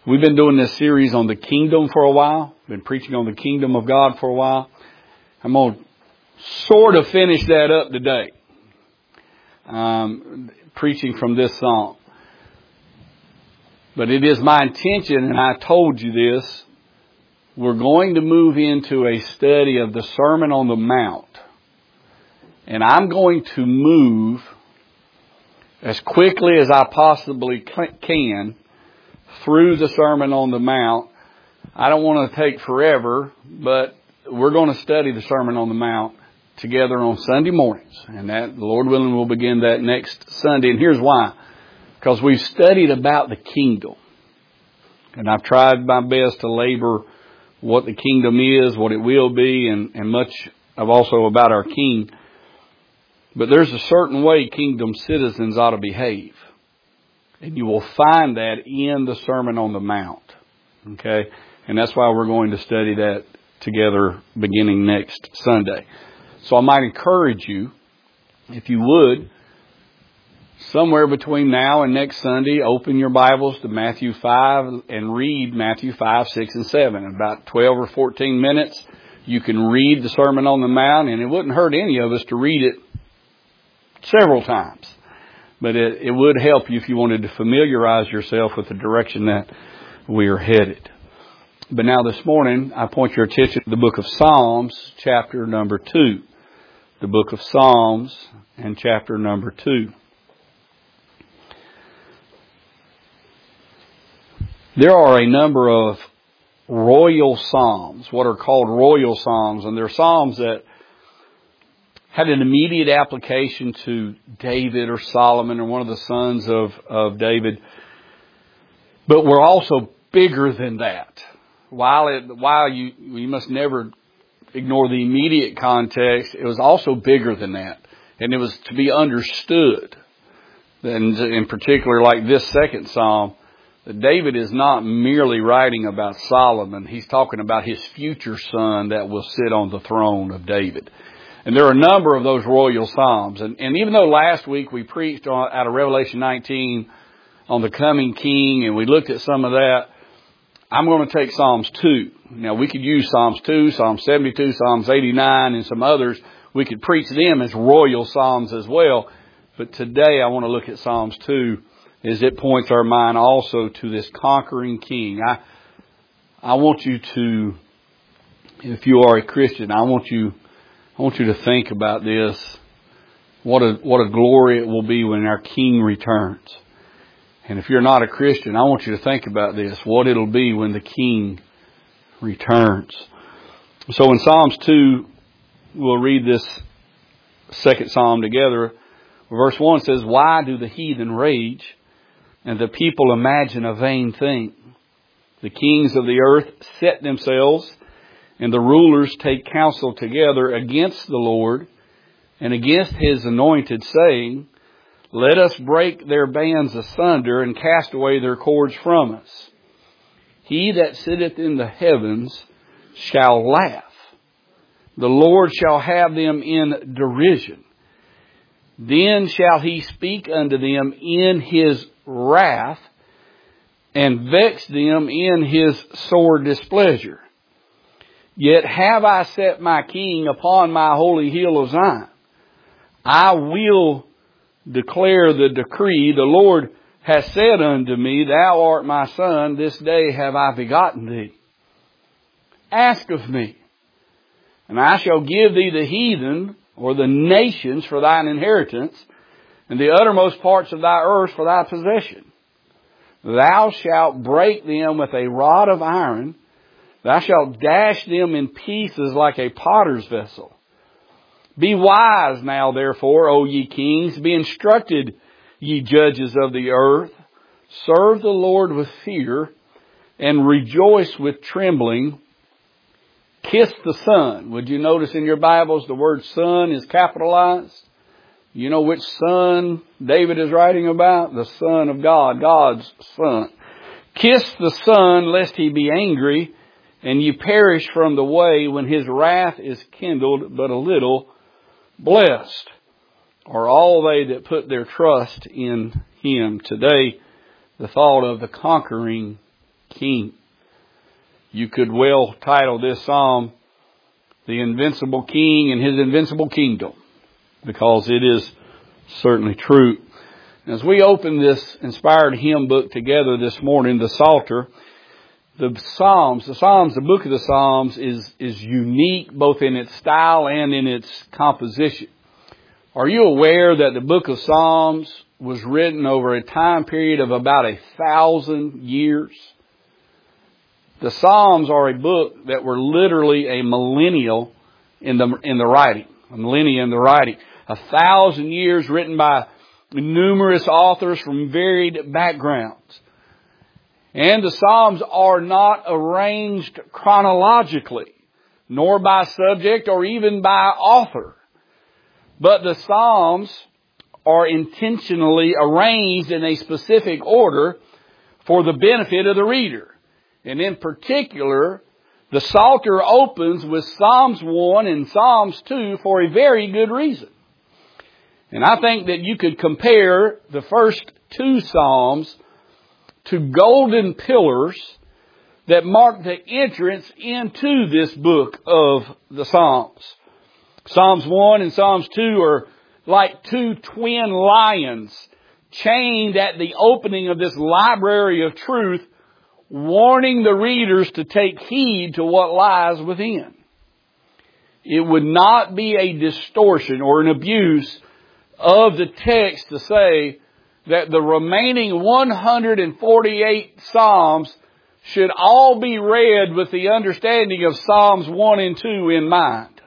We've been doing this series on the kingdom for a while. Been preaching on the kingdom of God for a while. I'm going to sort of finish that up today. Preaching from this psalm. But it is my intention, and I told you this, we're going to move into a study of the Sermon on the Mount. And I'm going to move as quickly as I possibly can through the Sermon on the Mount. I don't want to take forever, but we're going to study the Sermon on the Mount together on Sunday mornings. And that, Lord willing, we'll begin that next Sunday. And here's why. Because we've studied about the kingdom. And I've tried my best to labor what the kingdom is, what it will be, and much of also about our King. But there's a certain way kingdom citizens ought to behave. And you will find that in the Sermon on the Mount. Okay? And that's why we're going to study that together beginning next Sunday. So I might encourage you, if you would, somewhere between now and next Sunday, open your Bibles to Matthew 5 and read Matthew 5, 6, and 7. In about 12 or 14 minutes, you can read the Sermon on the Mount, and it wouldn't hurt any of us to read it several times. But it would help you if you wanted to familiarize yourself with the direction that we are headed. But now this morning, I point your attention to the book of Psalms, chapter number 2. The book of Psalms and chapter number 2. There are a number of royal psalms, what are called royal psalms, and they're psalms that had an immediate application to David or Solomon or one of the sons of David, but were also bigger than that. While you must never ignore the immediate context, it was also bigger than that, and it was to be understood. And in particular, like this second psalm, that David is not merely writing about Solomon. He's talking about his future son that will sit on the throne of David. And there are a number of those royal psalms. And even though last week we preached out of Revelation 19 on the coming king, and we looked at some of that, I'm going to take Psalms 2. Now, we could use Psalms 2, Psalm 72, Psalms 89, and some others. We could preach them as royal psalms as well. But today I want to look at Psalms 2 as it points our mind also to this conquering king. I want you to, if you are a Christian, I want you to think about this. What a glory it will be when our King returns. And if you're not a Christian, I want you to think about this. What it'll be when the King returns. So in Psalms 2, we'll read this second psalm together. Verse 1 says, "Why do the heathen rage, and the people imagine a vain thing? The kings of the earth set themselves, and the rulers take counsel together against the Lord and against His anointed, saying, Let us break their bands asunder and cast away their cords from us. He that sitteth in the heavens shall laugh. The Lord shall have them in derision. Then shall He speak unto them in His wrath and vex them in His sore displeasure. Yet have I set my King upon my holy hill of Zion. I will declare the decree. The Lord hath said unto me, Thou art my son, this day have I begotten thee. Ask of me, and I shall give thee the heathen, or the nations, for thine inheritance, and the uttermost parts of thy earth for thy possession. Thou shalt break them with a rod of iron. Thou shalt dash them in pieces like a potter's vessel. Be wise now, therefore, O ye kings. Be instructed, ye judges of the earth. Serve the Lord with fear, and rejoice with trembling. Kiss the Son. Would you notice in your Bibles the word Son is capitalized? You know which Son David is writing about? The Son of God, God's Son. Kiss the Son, lest He be angry, and ye perish from the way when His wrath is kindled but a little. Blessed are all they that put their trust in Him. Today, the thought of the conquering King. You could well title this psalm, The Invincible King and His Invincible Kingdom, because it is certainly true. As we open this inspired hymn book together this morning, the Psalter, the book of the Psalms is unique both in its style and in its composition. Are you aware that the book of Psalms was written over a time period of about 1,000 years? The Psalms are a book that were literally a millennial in the writing. A millennia in the writing. 1,000 years written by numerous authors from varied backgrounds. And the Psalms are not arranged chronologically, nor by subject or even by author. But the Psalms are intentionally arranged in a specific order for the benefit of the reader. And in particular, the Psalter opens with Psalms 1 and Psalms 2 for a very good reason. And I think that you could compare the first two Psalms to golden pillars that mark the entrance into this book of the Psalms. Psalms 1 and Psalms 2 are like two twin lions chained at the opening of this library of truth, warning the readers to take heed to what lies within. It would not be a distortion or an abuse of the text to say that the remaining 148 Psalms should all be read with the understanding of Psalms 1 and 2 in mind.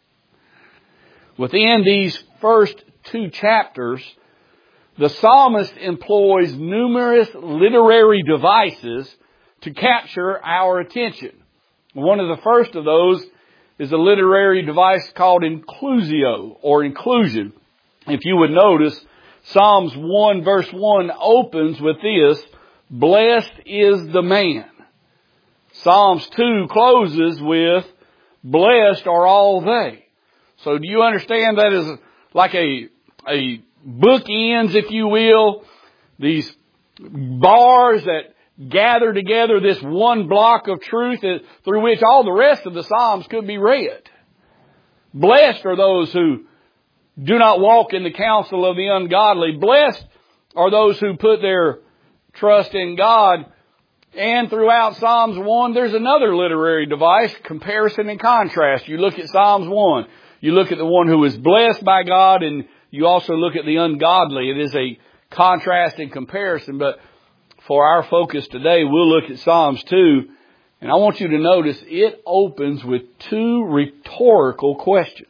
Within these first two chapters, the psalmist employs numerous literary devices to capture our attention. One of the first of those is a literary device called inclusio, or inclusion. If you would notice, Psalms 1 verse 1 opens with this, "Blessed is the man." Psalms 2 closes with, "Blessed are all they." So do you understand that is like a bookends, if you will, these bars that gather together this one block of truth through which all the rest of the Psalms could be read. Blessed are those who do not walk in the counsel of the ungodly. Blessed are those who put their trust in God. And throughout Psalms 1, there's another literary device, comparison and contrast. You look at Psalms 1, you look at the one who is blessed by God, and you also look at the ungodly. It is a contrast and comparison, but for our focus today, we'll look at Psalms 2, and I want you to notice it opens with two rhetorical questions.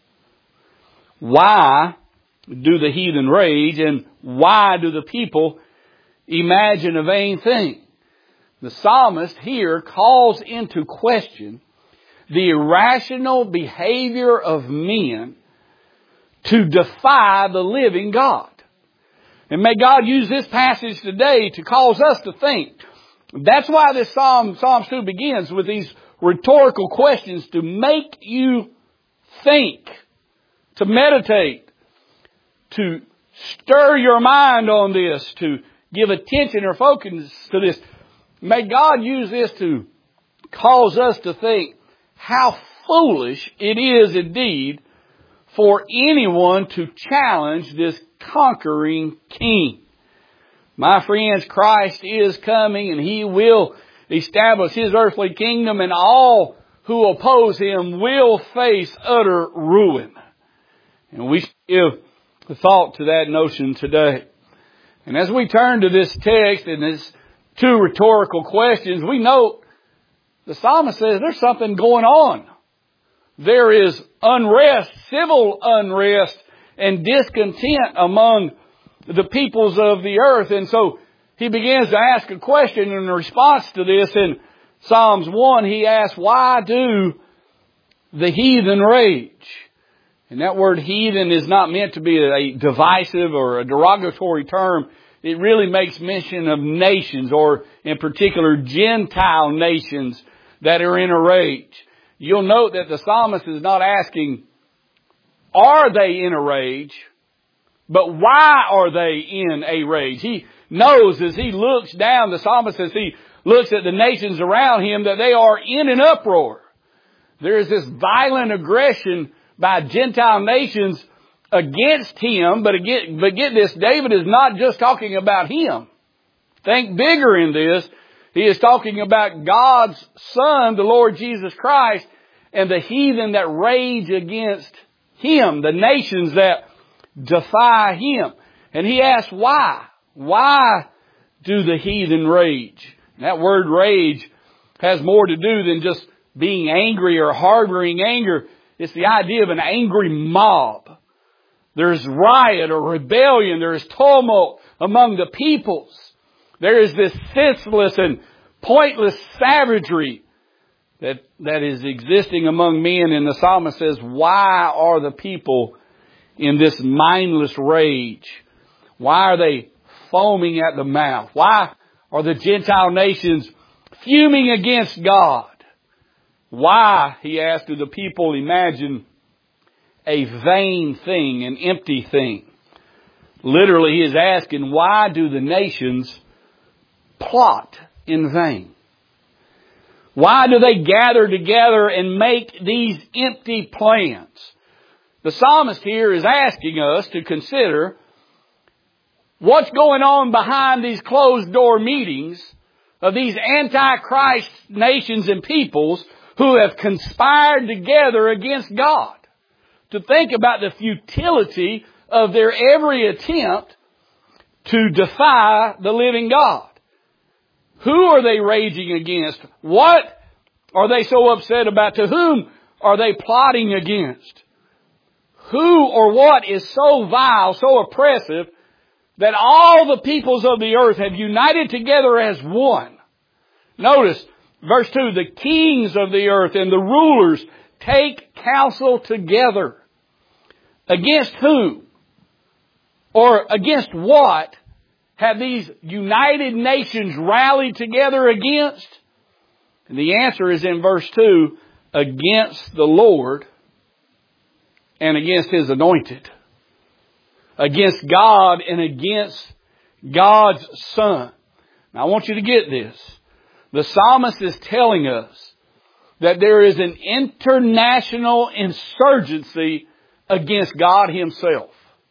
Why do the heathen rage, and why do the people imagine a vain thing? The psalmist here calls into question the irrational behavior of men to defy the living God. And may God use this passage today to cause us to think. That's why this Psalms 2 begins with these rhetorical questions to make you think, to meditate, to stir your mind on this, to give attention or focus to this. May God use this to cause us to think how foolish it is indeed for anyone to challenge this conquering King. My friends, Christ is coming and He will establish His earthly kingdom, and all who oppose Him will face utter ruin. And we give the thought to that notion today. And as we turn to this text and these two rhetorical questions, we note the psalmist says there's something going on. There is unrest, civil unrest, and discontent among the peoples of the earth. And so he begins to ask a question in response to this. In Psalms 1, he asks, why do the heathen rage? And that word heathen is not meant to be a divisive or a derogatory term. It really makes mention of nations, or in particular Gentile nations that are in a rage. You'll note that the psalmist is not asking, are they in a rage? But why are they in a rage? He knows as he looks down, the psalmist, as he looks at the nations around him, that they are in an uproar. There is this violent aggression by Gentile nations against him, but get this, David is not just talking about him. Think bigger in this. He is talking about God's Son, the Lord Jesus Christ, and the heathen that rage against him, the nations that defy him. And he asks why? Why do the heathen rage? That word rage has more to do than just being angry or harboring anger. It's the idea of an angry mob. There's riot or rebellion. There's tumult among the peoples. There is this senseless and pointless savagery that is existing among men. And the psalmist says, why are the people in this mindless rage? Why are they foaming at the mouth? Why are the Gentile nations fuming against God? Why, he asked, do the people imagine a vain thing, an empty thing? Literally, he is asking, why do the nations plot in vain? Why do they gather together and make these empty plans? The psalmist here is asking us to consider what's going on behind these closed door meetings of these antichrist nations and peoples who have conspired together against God. To think about the futility of their every attempt to defy the living God. Who are they raging against? What are they so upset about? To whom are they plotting against? Who or what is so vile, so oppressive, that all the peoples of the earth have united together as one? Notice, verse 2, the kings of the earth and the rulers take counsel together. Against who? Or against what have these united nations rallied together against? And the answer is in verse 2, against the Lord and against His anointed. Against God and against God's Son. Now I want you to get this. The psalmist is telling us that there is an international insurgency against God Himself.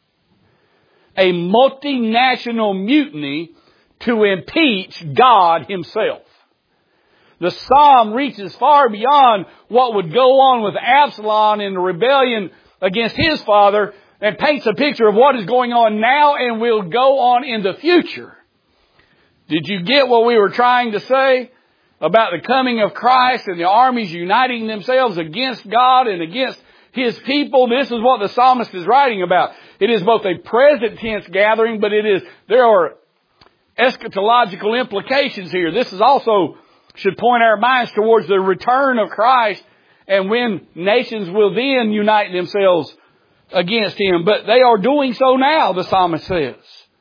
A multinational mutiny to impeach God Himself. The psalm reaches far beyond what would go on with Absalom in the rebellion against his father and paints a picture of what is going on now and will go on in the future. Did you get what we were trying to say about the coming of Christ and the armies uniting themselves against God and against His people? This is what the psalmist is writing about. It is both a present tense gathering, but there are eschatological implications here. This is also should point our minds towards the return of Christ and when nations will then unite themselves against Him. But they are doing so now, the psalmist says.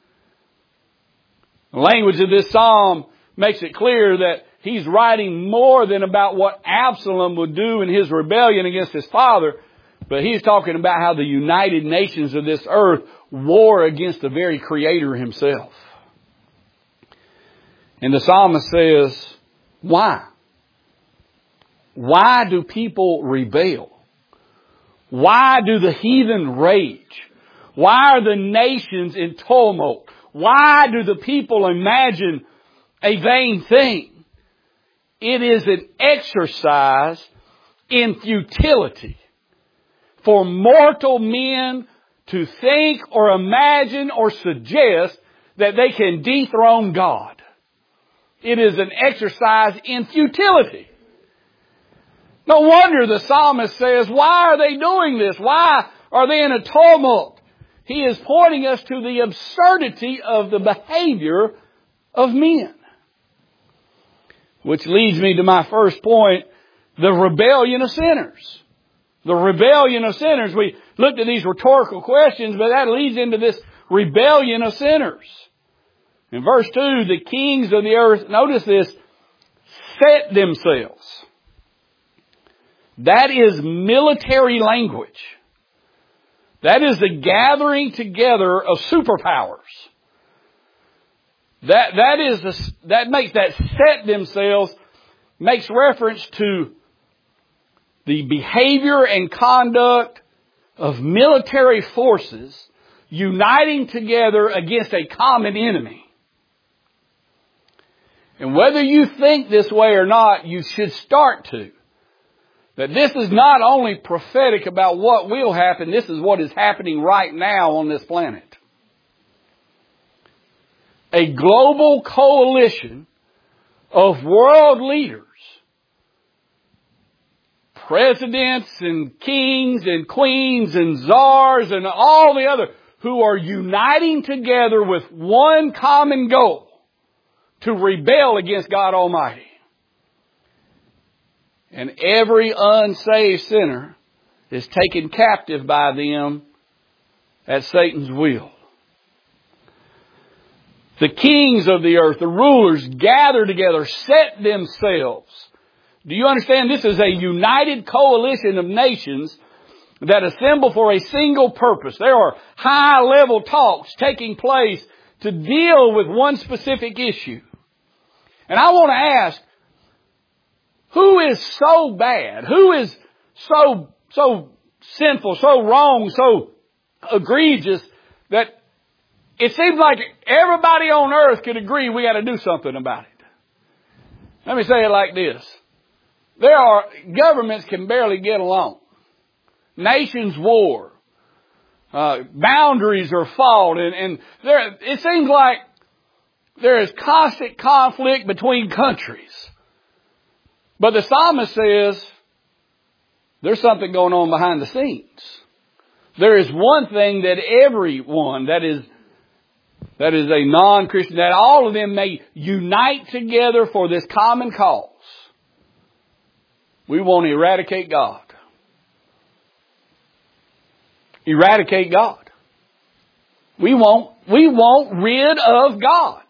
The language of this psalm makes it clear that he's writing more than about what Absalom would do in his rebellion against his father, but he's talking about how the united nations of this earth war against the very Creator Himself. And the psalmist says, why? Why do people rebel? Why do the heathen rage? Why are the nations in tumult? Why do the people imagine a vain thing? It is an exercise in futility for mortal men to think or imagine or suggest that they can dethrone God. It is an exercise in futility. No wonder the psalmist says, why are they doing this? Why are they in a tumult? He is pointing us to the absurdity of the behavior of men. Which leads me to my first point, the rebellion of sinners. The rebellion of sinners. We looked at these rhetorical questions, but that leads into this rebellion of sinners. In verse 2, the kings of the earth, notice this, set themselves. That is military language. That is the gathering together of superpowers. That makes that set themselves, makes reference to the behavior and conduct of military forces uniting together against a common enemy. And whether you think this way or not, you should start to. That this is not only prophetic about what will happen, this is what is happening right now on this planet. A global coalition of world leaders, presidents and kings and queens and czars and all the other, who are uniting together with one common goal, to rebel against God Almighty. And every unsaved sinner is taken captive by them at Satan's will. The kings of the earth, the rulers, gather together, set themselves. Do you understand? This is a united coalition of nations that assemble for a single purpose. There are high-level talks taking place to deal with one specific issue. And I want to ask, who is so bad? Who is so sinful, so wrong, so egregious that it seems like everybody on earth could agree we got to do something about it? Let me say it like this. Governments can barely get along. Nations war. Boundaries are fought. And it seems like there is constant conflict between countries. But the psalmist says there's something going on behind the scenes. There is one thing that everyone that is a non-Christian, that all of them may unite together for this common cause. We want to eradicate God. Eradicate God. We want rid of God.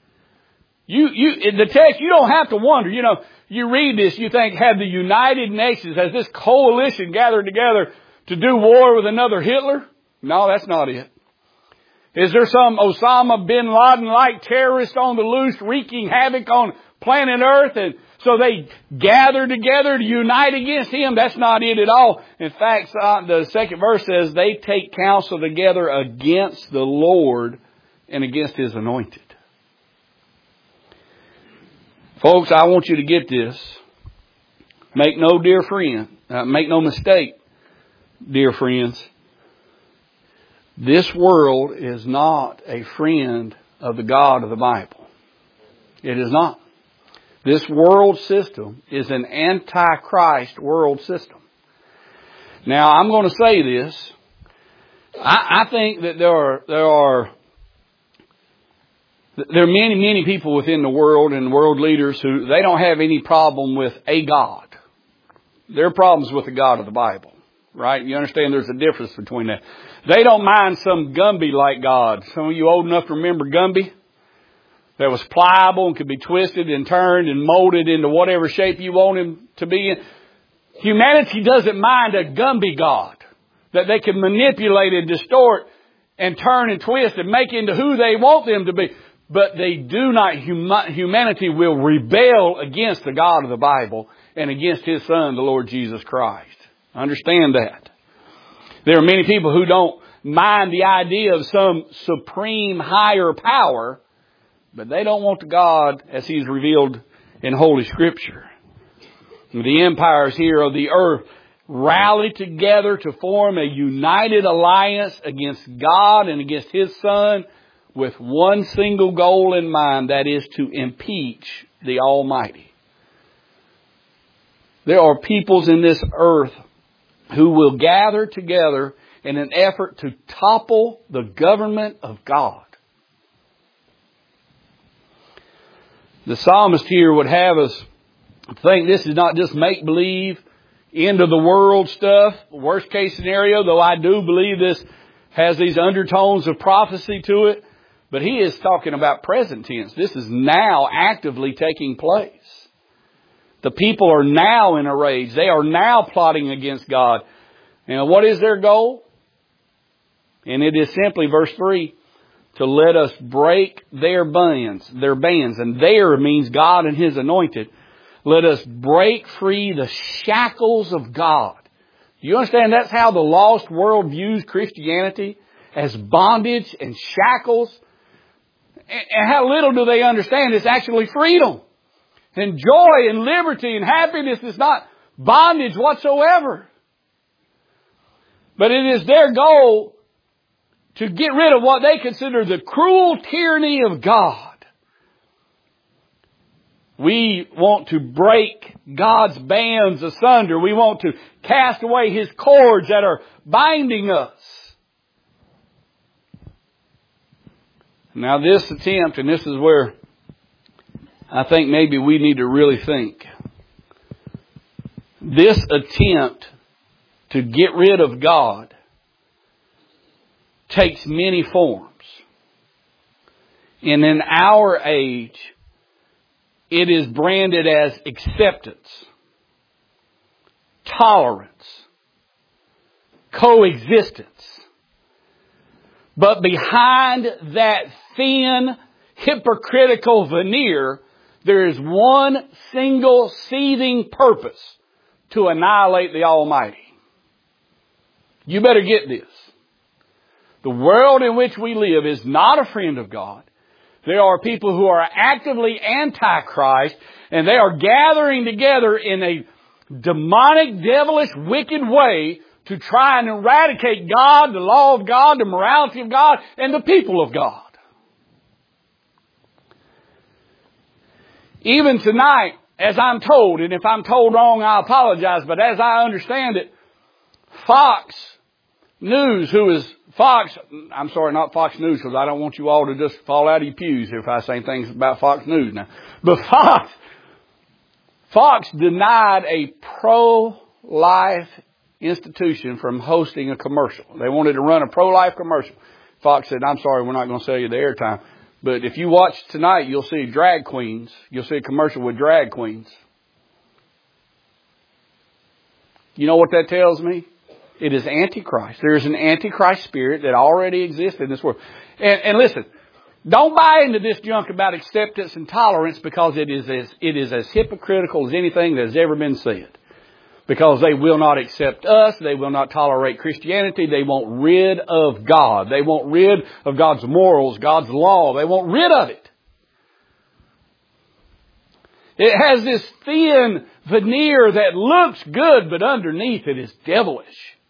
In the text, you don't have to wonder. You know, you read this, you think, have the United Nations, has this coalition gathered together to do war with another Hitler? No, that's not it. Is there some Osama bin Laden-like terrorist on the loose wreaking havoc on planet Earth, and so they gather together to unite against him? That's not it at all. In fact, the second verse says they take counsel together against the Lord and against His anointed. Folks, I want you to get this. Make no mistake, dear friends. This world is not a friend of the God of the Bible. It is not. This world system is an antichrist world system. Now, I'm going to say this. I think that there are many people within the world and world leaders who they don't have any problem with a God. There are problems with the God of the Bible, right? You understand there's a difference between that. They don't mind some Gumby-like God. Some of you old enough to remember Gumby? That was pliable and could be twisted and turned and molded into whatever shape you want him to be in. Humanity doesn't mind a Gumby God that they can manipulate and distort and turn and twist and make into who they want them to be. But they do not, humanity will rebel against the God of the Bible and against His Son, the Lord Jesus Christ. Understand that. There are many people who don't mind the idea of some supreme higher power, but they don't want the God as He's revealed in Holy Scripture. The empires here of the earth rally together to form a united alliance against God and against His Son with one single goal in mind, that is to impeach the Almighty. There are peoples in this earth who will gather together in an effort to topple the government of God. The psalmist here would have us think this is not just make-believe, end of the world stuff, worst case scenario, though I do believe this has these undertones of prophecy to it. But he is talking about present tense. This is now actively taking place. The people are now in a rage. They are now plotting against God. And what is their goal? And it is simply, verse 3, to let us break their bands. And there means God and His anointed. Let us break free the shackles of God. You understand that's how the lost world views Christianity? As bondage and shackles. And how little do they understand it's actually freedom. And joy and liberty and happiness is not bondage whatsoever. But it is their goal to get rid of what they consider the cruel tyranny of God. We want to break God's bands asunder. We want to cast away His cords that are binding us. Now this attempt, and this is where I think maybe we need to really think. This attempt to get rid of God takes many forms. And in our age, it is branded as acceptance, tolerance, coexistence. But behind that thin, hypocritical veneer, there is one single seething purpose: to annihilate the Almighty. You better get this. The world in which we live is not a friend of God. There are people who are actively anti-Christ, and they are gathering together in a demonic, devilish, wicked way to try and eradicate God, the law of God, the morality of God, and the people of God. Even tonight, as I'm told, and if I'm told wrong, I apologize, but as I understand it, Fox News, not Fox News, because I don't want you all to just fall out of your pews if I say things about Fox News now. But Fox denied a pro-life institution from hosting a commercial. They wanted to run a pro-life commercial. Fox said, I'm sorry, we're not going to sell you the airtime. But if you watch tonight, you'll see drag queens. You'll see a commercial with drag queens. You know what that tells me? It is Antichrist. There is an Antichrist spirit that already exists in this world. And listen, don't buy into this junk about acceptance and tolerance, because it is as hypocritical as anything that has ever been said. Because they will not accept us. They will not tolerate Christianity. They want rid of God. They want rid of God's morals, God's law. They want rid of it. It has this thin veneer that looks good, but underneath it is devilish.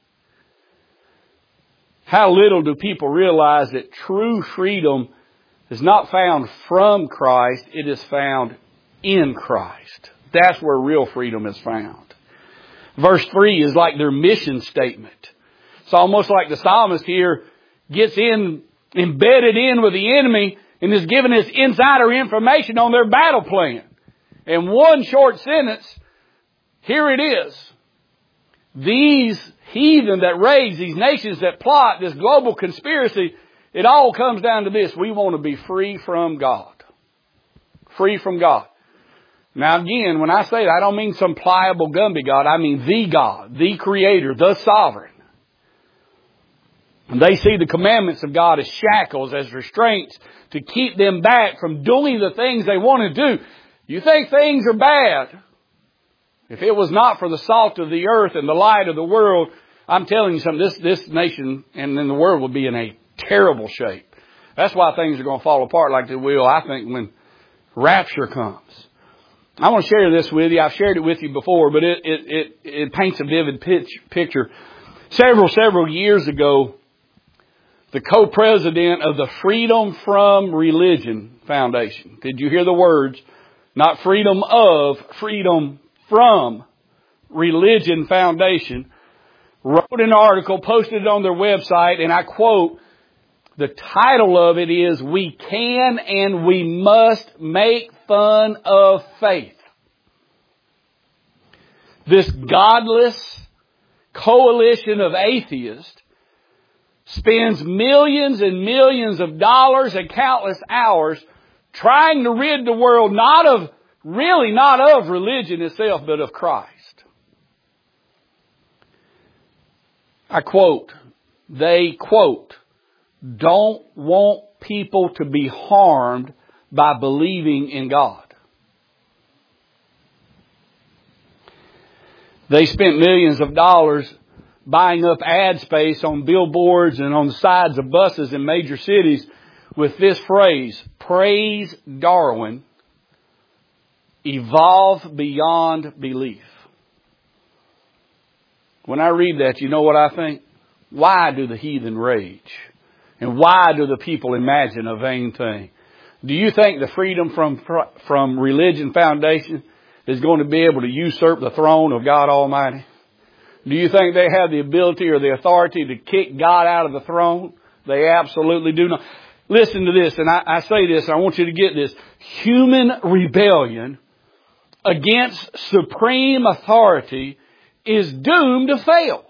How little do people realize that true freedom is not found from Christ, it is found in Christ. That's where real freedom is found. Verse 3 is like their mission statement. It's almost like the psalmist here gets embedded in with the enemy and is giving us insider information on their battle plan. In one short sentence, here it is. These heathen that rage, these nations that plot, this global conspiracy, it all comes down to this: we want to be free from God. Free from God. Now again, when I say that, I don't mean some pliable Gumby God. I mean the God, the Creator, the Sovereign. And they see the commandments of God as shackles, as restraints to keep them back from doing the things they want to do. You think things are bad? If it was not for the salt of the earth and the light of the world, I'm telling you something, this nation and then the world will be in a terrible shape. That's why things are going to fall apart like they will, I think, when rapture comes. I want to share this with you. I've shared it with you before, but it paints a vivid picture. Several years ago, the co-president of the Freedom from Religion Foundation. Did you hear the words? Not freedom of, freedom from Religion Foundation. Wrote an article, posted it on their website, and I quote, the title of it is, "We Can and We Must Make Fun of Faith." This godless coalition of atheists spends millions and millions of dollars and countless hours trying to rid the world not of religion itself, but of Christ. I quote, they quote, don't want people to be harmed by believing in God. They spent millions of dollars buying up ad space on billboards and on the sides of buses in major cities with this phrase, "Praise Darwin, evolve beyond belief." When I read that, you know what I think? Why do the heathen rage? And why do the people imagine a vain thing? Do you think the Freedom from Religion Foundation is going to be able to usurp the throne of God Almighty? Do you think they have the ability or the authority to kick God out of the throne? They absolutely do not. Listen to this, and I say this, and I want you to get this. Human rebellion against supreme authority is doomed to fail.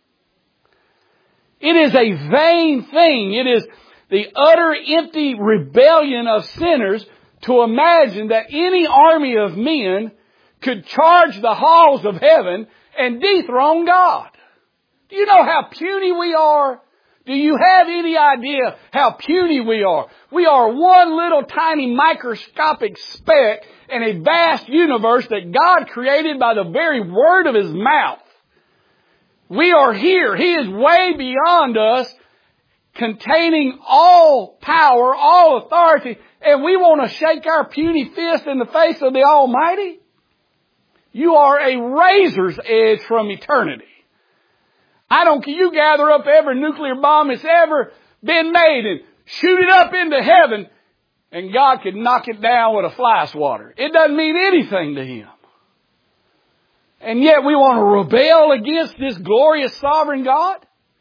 It is a vain thing. It is the utter empty rebellion of sinners to imagine that any army of men could charge the halls of heaven and dethrone God. Do you know how puny we are? Do you have any idea how puny we are? We are one little tiny microscopic speck in a vast universe that God created by the very word of His mouth. We are here. He is way beyond us, containing all power, all authority, and we want to shake our puny fist in the face of the Almighty? You are a razor's edge from eternity. I don't care. You gather up every nuclear bomb that's ever been made and shoot it up into heaven, and God could knock it down with a fly swatter. It doesn't mean anything to Him. And yet we want to rebel against this glorious sovereign God?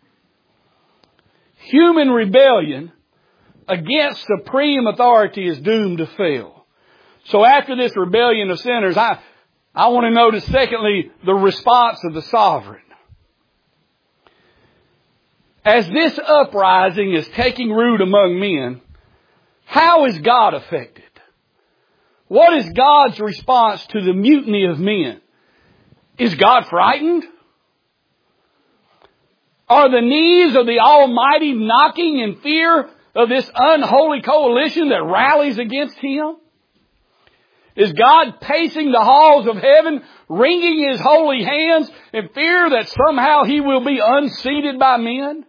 Human rebellion against supreme authority is doomed to fail. So after this rebellion of sinners, I want to notice, secondly, the response of the sovereign. As this uprising is taking root among men, how is God affected? What is God's response to the mutiny of men? Is God frightened? Are the knees of the Almighty knocking in fear of this unholy coalition that rallies against Him? Is God pacing the halls of heaven, wringing His holy hands in fear that somehow He will be unseated by men?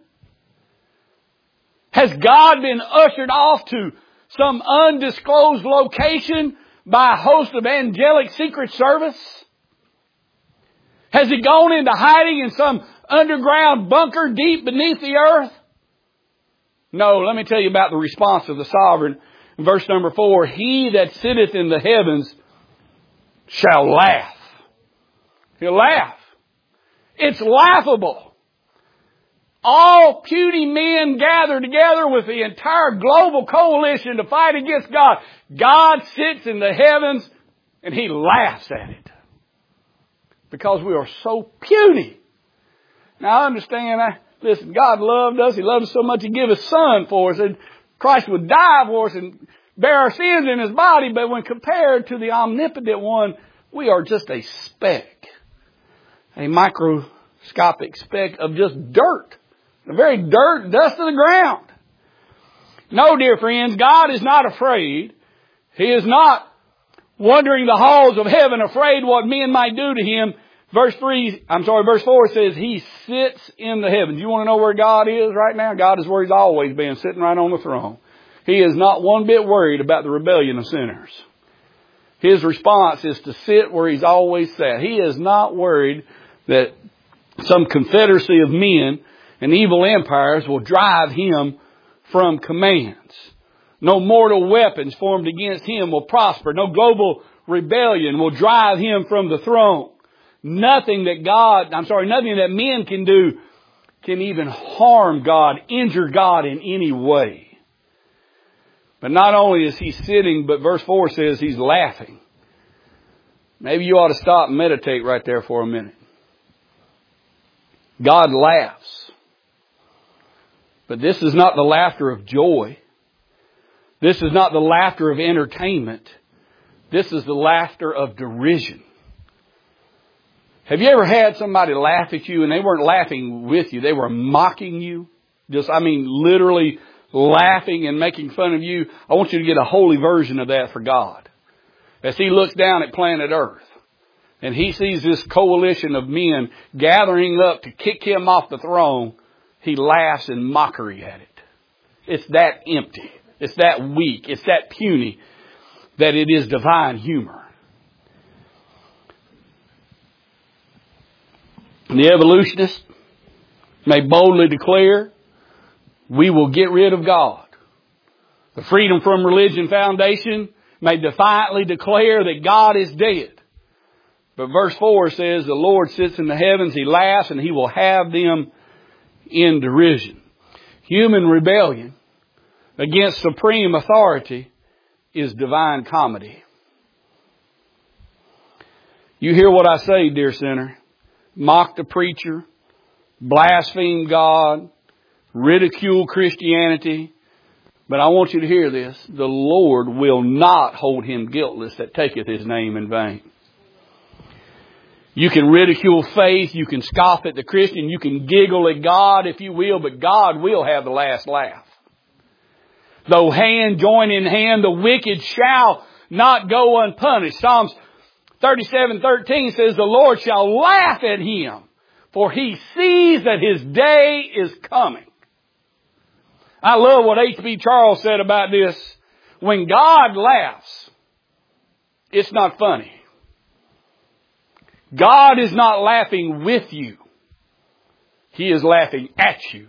Has God been ushered off to some undisclosed location by a host of angelic secret service? Has He gone into hiding in some underground bunker deep beneath the earth? No, let me tell you about the response of the sovereign. In verse number 4, He that sitteth in the heavens shall laugh. He'll laugh. It's laughable. All puny men gather together with the entire global coalition to fight against God. God sits in the heavens and He laughs at it. Because we are so puny. Now I understand, listen, God loved us. He loved us so much He gave His Son for us. And Christ would die for us and bear our sins in His body. But when compared to the omnipotent one, we are just a speck. A microscopic speck of just dirt. The very dirt, dust of the ground. No, dear friends, God is not afraid. He is not wandering the halls of heaven, afraid what men might do to Him. Verse 4 says, He sits in the heavens. You want to know where God is right now? God is where He's always been, sitting right on the throne. He is not one bit worried about the rebellion of sinners. His response is to sit where He's always sat. He is not worried that some confederacy of men and evil empires will drive Him from commands. No mortal weapons formed against Him will prosper. No global rebellion will drive Him from the throne. Nothing that men can do can even harm God, injure God in any way. But not only is He sitting, but verse 4 says He's laughing. Maybe you ought to stop and meditate right there for a minute. God laughs. But this is not the laughter of joy. This is not the laughter of entertainment. This is the laughter of derision. Have you ever had somebody laugh at you and they weren't laughing with you? They were mocking you. Literally laughing and making fun of you. I want you to get a holy version of that for God. As He looks down at planet Earth and He sees this coalition of men gathering up to kick Him off the throne, He laughs in mockery at it. It's that empty. It's that weak. It's that puny that it is divine humor. The evolutionists may boldly declare, we will get rid of God. The Freedom from Religion Foundation may defiantly declare that God is dead. But verse 4 says, the Lord sits in the heavens, He laughs, and He will have them in derision. Human rebellion against supreme authority is divine comedy. You hear what I say, dear sinner. Mock the preacher, blaspheme God, ridicule Christianity. But I want you to hear this. The Lord will not hold him guiltless that taketh His name in vain. You can ridicule faith. You can scoff at the Christian. You can giggle at God if you will. But God will have the last laugh. Though hand join in hand, the wicked shall not go unpunished. Psalms 37:13 says, the Lord shall laugh at him, for He sees that his day is coming. I love what H.B. Charles said about this. When God laughs, it's not funny. God is not laughing with you. He is laughing at you.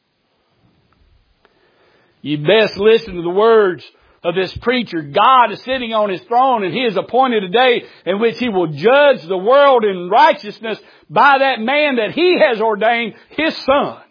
You best listen to the words of this preacher. God is sitting on His throne, and He has appointed a day in which He will judge the world in righteousness by that man that He has ordained, His Son.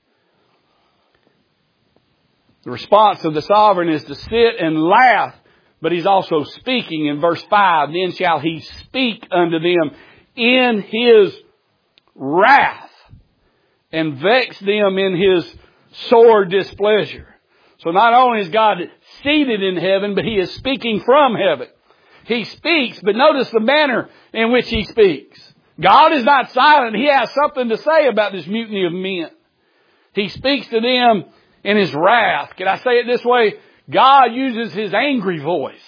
The response of the sovereign is to sit and laugh, but He's also speaking in verse 5. Then shall He speak unto them in His wrath and vex them in His sore displeasure. So not only is God seated in heaven, but He is speaking from heaven. He speaks, but notice the manner in which He speaks. God is not silent. He has something to say about this mutiny of men. He speaks to them in His wrath. Can I say it this way? God uses His angry voice.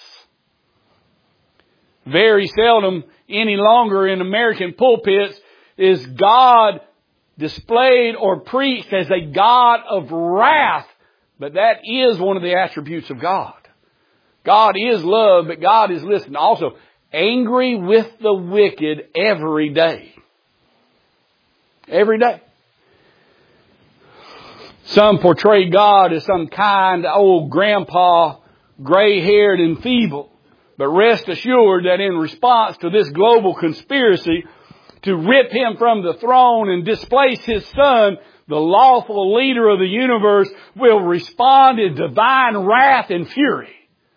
Very seldom any longer in American pulpits is God displayed or preached as a God of wrath. But that is one of the attributes of God. God is love, but God is, listen, also angry with the wicked every day. Every day. Some portray God as some kind old grandpa, gray-haired and feeble. But rest assured that in response to this global conspiracy to rip Him from the throne and displace His Son, the lawful leader of the universe will respond in divine wrath and fury.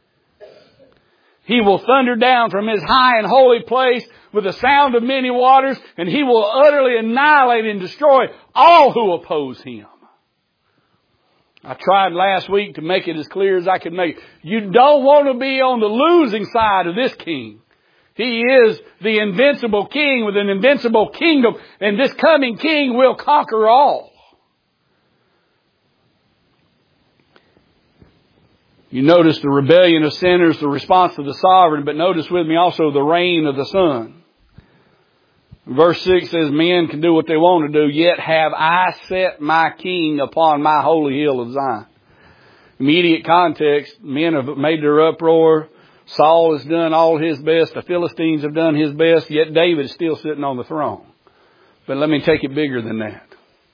He will thunder down from His high and holy place with the sound of many waters, and He will utterly annihilate and destroy all who oppose Him. I tried last week to make it as clear as I could make it. You don't want to be on the losing side of this king. He is the invincible king with an invincible kingdom, and this coming king will conquer all. You notice the rebellion of sinners, the response of the sovereign, but notice with me also the reign of the Son. Verse 6 says, men can do what they want to do, yet have I set my king upon my holy hill of Zion. Immediate context, men have made their uproar. Saul has done all his best. The Philistines have done his best, yet David is still sitting on the throne. But let me take it bigger than that.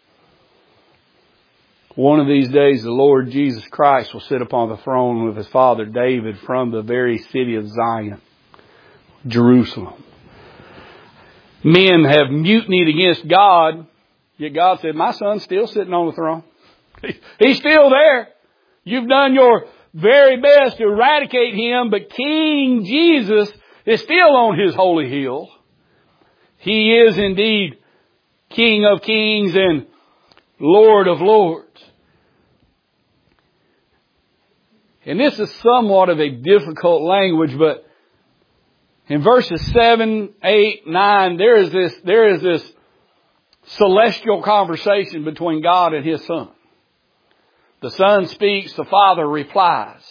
One of these days, the Lord Jesus Christ will sit upon the throne with His father David from the very city of Zion, Jerusalem. Men have mutinied against God, yet God said, my son's still sitting on the throne. He's still there. You've done your very best to eradicate him, but King Jesus is still on His holy hill. He is indeed King of kings and Lord of lords. And this is somewhat of a difficult language, but in verses 7, 8, 9, there is this celestial conversation between God and His Son. The Son speaks, the Father replies.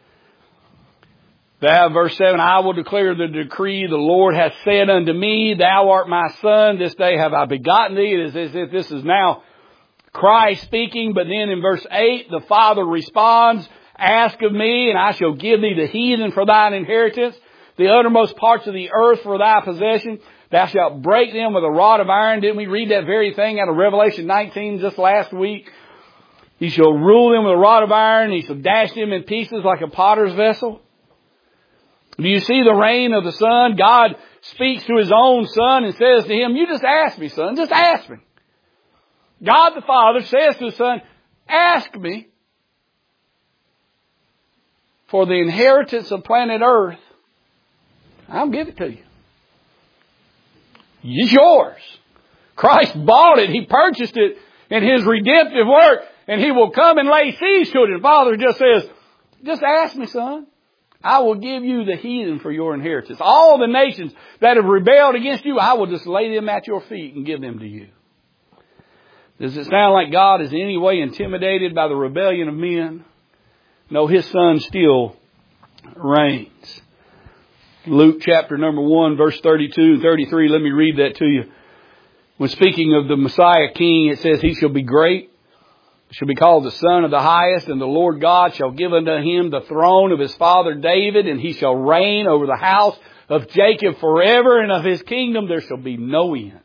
Verse 7, I will declare the decree, the Lord hath said unto me, Thou art my Son, this day have I begotten thee. It is as if this is now Christ speaking, but then in verse 8, the Father responds, Ask of me, and I shall give thee the heathen for thine inheritance, the uttermost parts of the earth for thy possession. Thou shalt break them with a rod of iron. Didn't we read that very thing out of Revelation 19 just last week? He shall rule them with a rod of iron. He shall dash them in pieces like a potter's vessel. Do you see the reign of the Son? God speaks to His own Son and says to Him, You just ask me, Son. Just ask me. God the Father says to the Son, Ask me for the inheritance of planet Earth. I'll give it to you. It's yours. Christ bought it. He purchased it in His redemptive work. And He will come and lay siege to it. And Father just says, just ask me, Son. I will give you the heathen for your inheritance. All the nations that have rebelled against you, I will just lay them at your feet and give them to you. Does it sound like God is in any way intimidated by the rebellion of men? No, His Son still reigns. Luke chapter number 1, verse 32 and 33. Let me read that to you. When speaking of the Messiah King, it says, He shall be great, shall be called the Son of the Highest, and the Lord God shall give unto Him the throne of His father David, and He shall reign over the house of Jacob forever, and of His kingdom there shall be no end.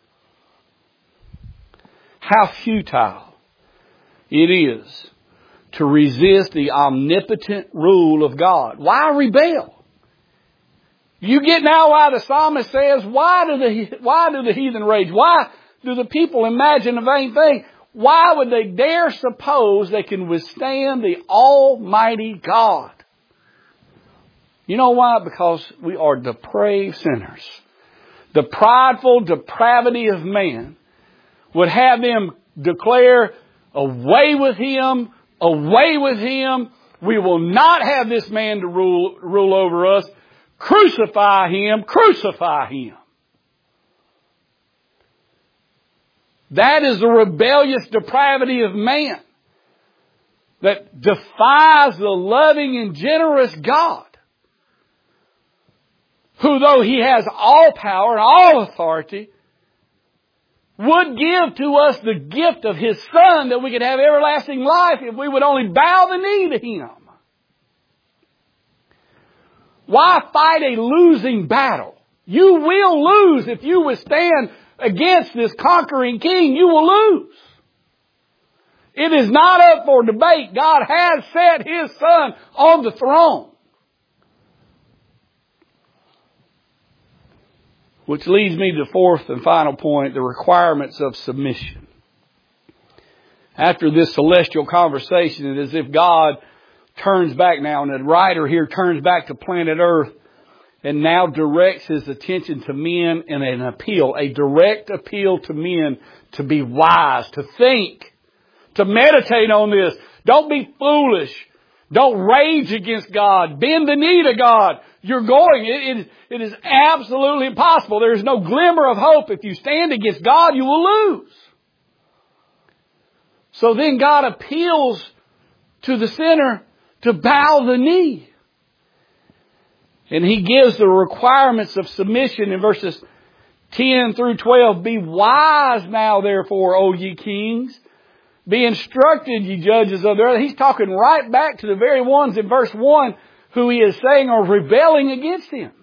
How futile it is to resist the omnipotent rule of God. Why rebel? You get now why the psalmist says, why do the heathen rage? Why do the people imagine a vain thing? Why would they dare suppose they can withstand the Almighty God? You know why? Because we are depraved sinners. The prideful depravity of man would have them declare, away with him, away with him. We will not have this man to rule over us. Crucify him, crucify him. That is the rebellious depravity of man that defies the loving and generous God, who, though He has all power and all authority, would give to us the gift of His Son that we could have everlasting life if we would only bow the knee to Him. Why fight a losing battle? You will lose if you withstand against this conquering King. You will lose. It is not up for debate. God has set His Son on the throne. Which leads me to the fourth and final point, the requirements of submission. After this celestial conversation, it is as if God turns back now, and the writer here turns back to planet Earth and now directs his attention to men in an appeal, a direct appeal to men to be wise, to think, to meditate on this. Don't be foolish. Don't rage against God. Bend the knee to God. You're going. It is absolutely impossible. There is no glimmer of hope. If you stand against God, you will lose. So then God appeals to the sinner to bow the knee. And He gives the requirements of submission in verses 10 through 12. Be wise now, therefore, O ye kings. Be instructed, ye judges of the earth. He's talking right back to the very ones in verse 1 who He is saying are rebelling against Him.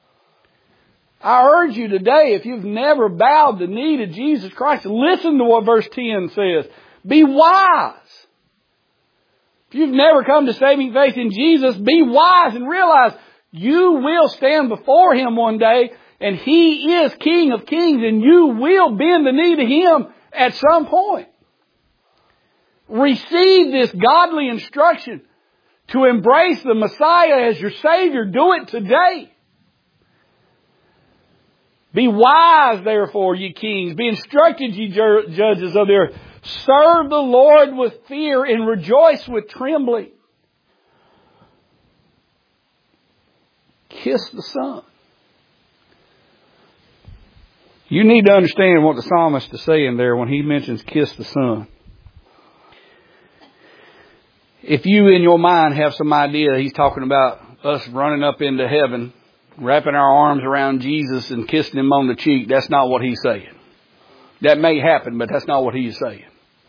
I urge you today, if you've never bowed the knee to Jesus Christ, listen to what verse 10 says. Be wise. If you've never come to saving faith in Jesus, be wise and realize you will stand before Him one day, and He is King of Kings, and you will bend the knee to Him at some point. Receive this godly instruction to embrace the Messiah as your Savior. Do it today. Be wise, therefore, ye kings. Be instructed, ye judges of the earth. Serve the Lord with fear and rejoice with trembling. Kiss the Son. You need to understand what the psalmist is saying there when he mentions kiss the Son. If you in your mind have some idea he's talking about us running up into heaven, wrapping our arms around Jesus and kissing him on the cheek, that's not what he's saying. That may happen, but that's not what he's saying.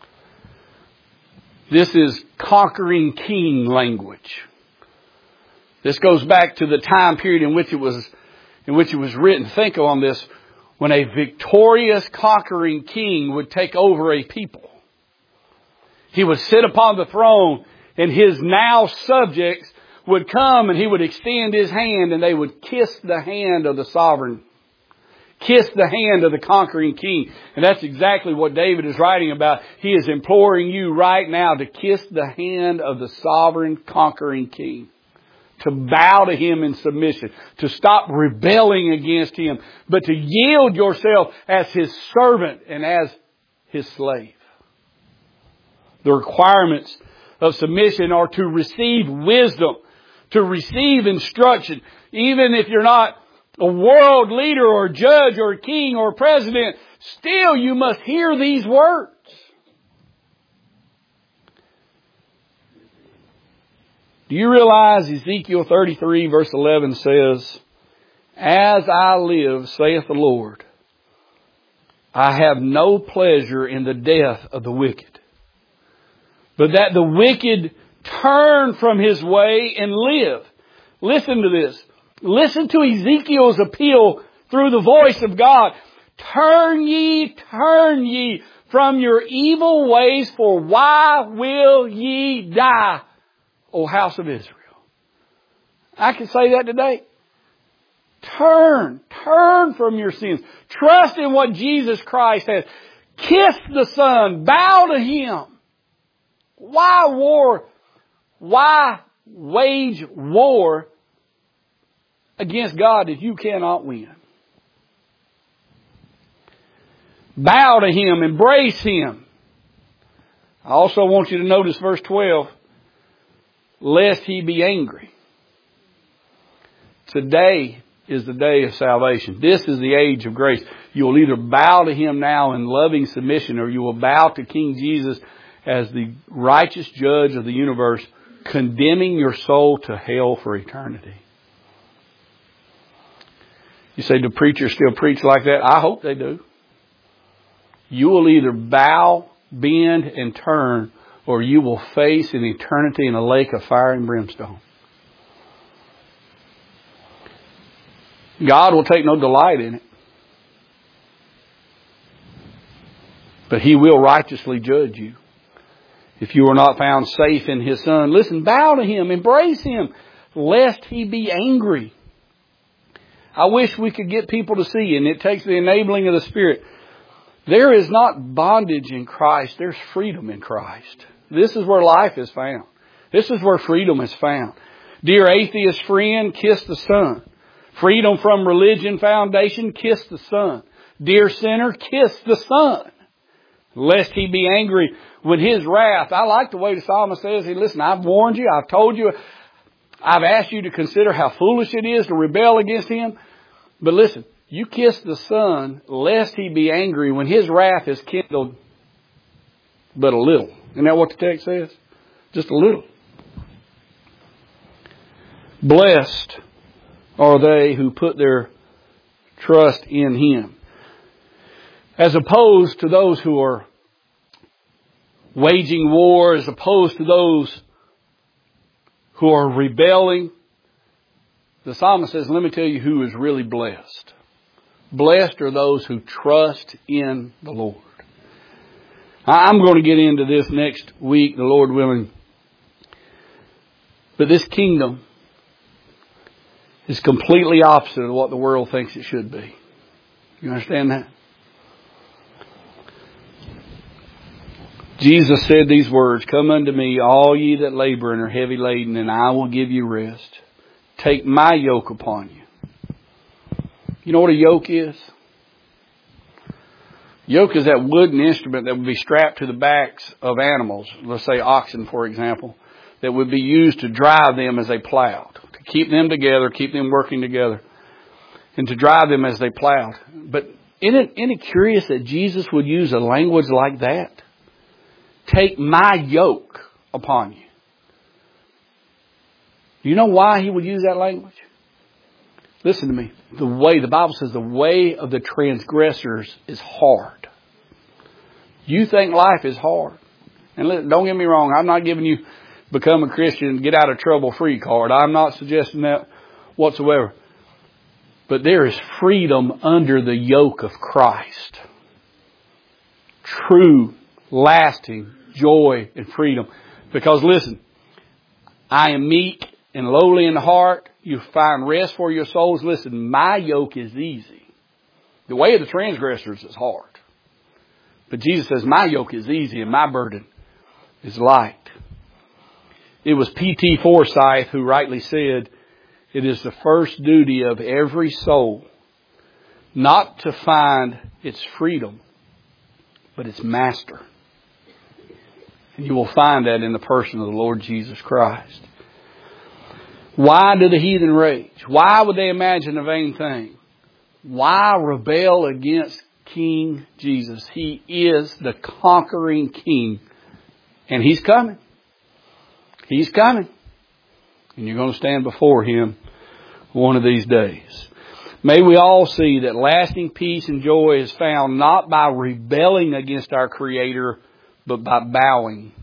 This is conquering king language. This goes back to the time period in which it was written. Think on this. When a victorious conquering king would take over a people, he would sit upon the throne and his now subjects would come and he would extend his hand and they would kiss the hand of the sovereign. Kiss the hand of the conquering king. And that's exactly what David is writing about. He is imploring you right now to kiss the hand of the sovereign conquering king. To bow to him in submission. To stop rebelling against him. But to yield yourself as his servant and as his slave. The requirements of submission are to receive wisdom. To receive instruction. Even if you're not a world leader or judge or king or president, still you must hear these words. Do you realize Ezekiel 33 verse 11 says, "As I live, saith the Lord, I have no pleasure in the death of the wicked, but that the wicked turn from his way and live." Listen to this. Listen to Ezekiel's appeal through the voice of God. Turn ye from your evil ways, for why will ye die, O house of Israel? I can say that today. Turn from your sins. Trust in what Jesus Christ has. Kiss the Son. Bow to Him. Why war? Why wage war against God that you cannot win? Bow to Him. Embrace Him. I also want you to notice verse 12. Lest He be angry. Today is the day of salvation. This is the age of grace. You will either bow to Him now in loving submission, or you will bow to King Jesus as the righteous judge of the universe, condemning your soul to hell for eternity. You say, do preachers still preach like that? I hope they do. You will either bow, bend, and turn, or you will face an eternity in a lake of fire and brimstone. God will take no delight in it. But He will righteously judge you if you are not found safe in His Son. Listen, bow to Him, embrace Him, lest He be angry. I wish we could get people to see, and it takes the enabling of the Spirit. There is not bondage in Christ, there's freedom in Christ. This is where life is found. This is where freedom is found. Dear atheist friend, kiss the Son. Freedom from religion foundation, kiss the Son. Dear sinner, kiss the Son. Lest He be angry when His wrath. I like the way the psalmist says, listen, I've warned you, I've told you, I've asked you to consider how foolish it is to rebel against Him. But listen, you kiss the Son, lest He be angry when His wrath is kindled but a little. Isn't that what the text says? Just a little. Blessed are they who put their trust in Him, as opposed to those who are waging war, as opposed to those who are rebelling. The psalmist says, let me tell you who is really blessed. Blessed are those who trust in the Lord. I'm going to get into this next week, the Lord willing. But this kingdom is completely opposite of what the world thinks it should be. You understand that? Jesus said these words, "Come unto me, all ye that labor and are heavy laden, and I will give you rest. Take my yoke upon you." You know what a yoke is? Yoke is that wooden instrument that would be strapped to the backs of animals, let's say oxen, for example, that would be used to drive them as they plowed, to keep them together, keep them working together, and to drive them as they plowed. But isn't it curious that Jesus would use a language like that? Take my yoke upon you. Do you know why He would use that language? Listen to me. The Bible says the way of the transgressors is hard. You think life is hard. And listen, don't get me wrong. I'm not giving you become a Christian, get out of trouble free card. I'm not suggesting that whatsoever. But there is freedom under the yoke of Christ. True, lasting joy and freedom. Because listen, I am meek and lowly in heart. You find rest for your souls. Listen, my yoke is easy. The way of the transgressors is hard. But Jesus says, my yoke is easy and my burden is light. It was P.T. Forsyth who rightly said, it is the first duty of every soul not to find its freedom, but its master. And you will find that in the person of the Lord Jesus Christ. Why do the heathen rage? Why would they imagine a vain thing? Why rebel against King Jesus? He is the conquering King. And He's coming. He's coming. And you're going to stand before Him one of these days. May we all see that lasting peace and joy is found not by rebelling against our Creator, but by bowing